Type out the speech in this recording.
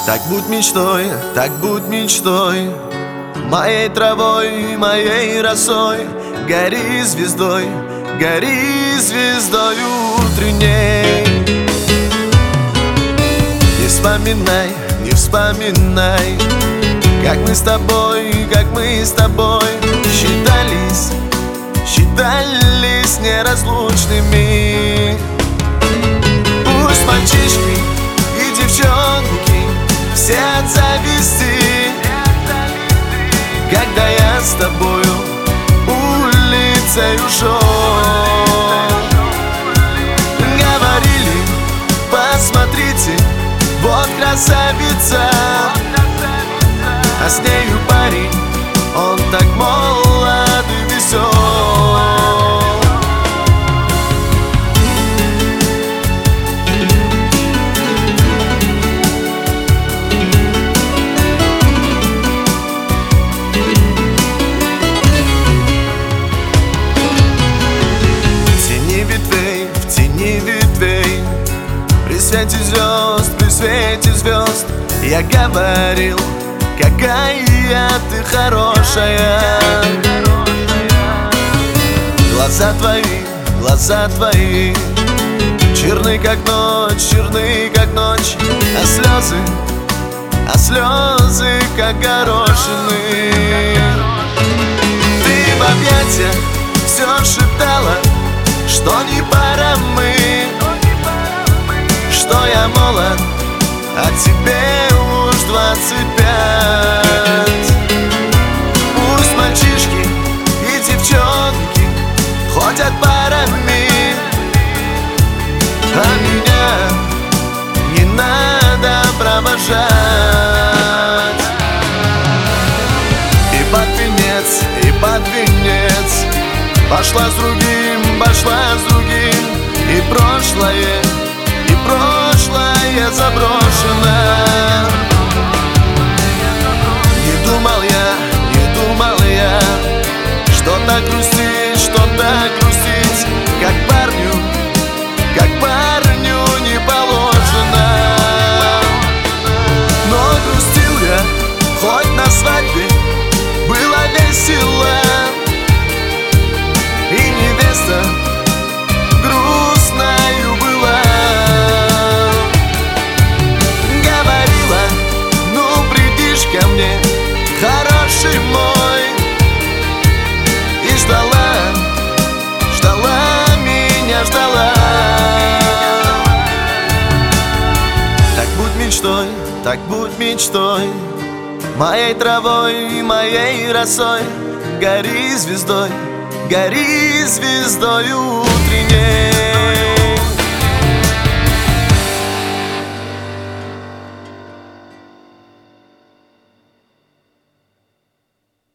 Так будь мечтой, моей травой, моей росой. Гори звездой утренней. Не вспоминай, как мы с тобой считались неразлучными. Пусть мальчишки и девчонки все от зависти, когда я с тобою улицей ушел. Говорили, посмотрите, вот красавица, а с нею парень, он так молод и весел. В тени ветвей, при свете звезд я говорил, какая ты хорошая. Глаза твои черны как ночь, а слезы как горошины. Ты в объятиях все шептала, что не пора мы, что я молод, а тебе уж 25. Пусть мальчишки и девчонки ходят парами, а меня не надо провожать. И под венец пошла с другим, и прошлое заброшено. Не думал я, что так грустить, как парню не положено. Но грустил я, хоть на свадьбе было весело, и невеста грустною была. Говорила, ну придишь ко мне, хороший мой, и ждала меня. Так будь мечтой, моей травой, моей росой. Гори звездой утренней.